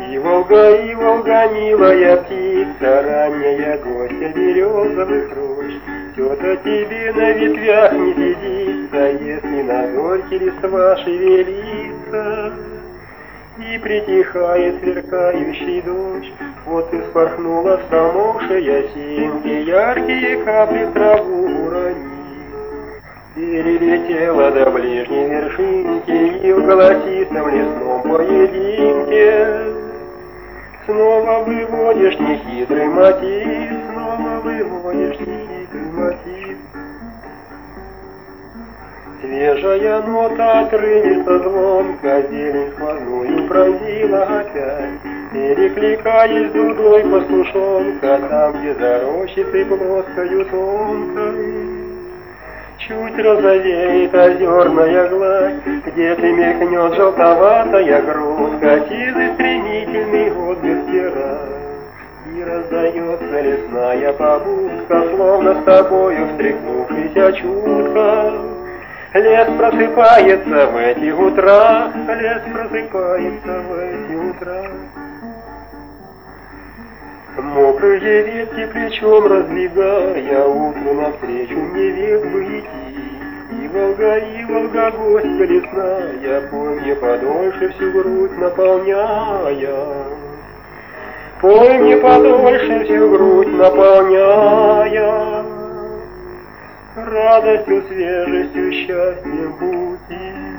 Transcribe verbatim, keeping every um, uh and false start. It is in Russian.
И Волга, и Волга, милая птица, ранняя гостья березовых рощ, все-то тебе на ветвях не сидится, если на зорьке листва шевелится. И притихает сверкающий дождь, вот и вспорхнула встамовшая синьки, яркие капли в траву уронив. Перелетела до ближней вершинки и в голосистом лесном поединке снова выводишь нехитрый мотив, снова выводишь нехитрый мотив. Свежая нота отрывисто звонка, зелень сквозную пронзила опять, перекликаясь дудой пастушонка, там, где за рощицей плоскою тонкой. Чуть розовеет озерная гладь, где-то мелькнет желтоватая грудка, сизый стремительный отблеск стирает. И раздается лесная побудка, словно с тобою встряхнувшийся чутко. Лес просыпается в эти утра, лес просыпается в эти утра. Мокрые ветки плечом раздвигая, утру навстречу мне век бы идти. И Волга, и Волга, гостья лесная, пой мне подольше всю грудь наполняя. Пой мне подольше всю грудь наполняя. Радостью, свежестью, счастьем пути.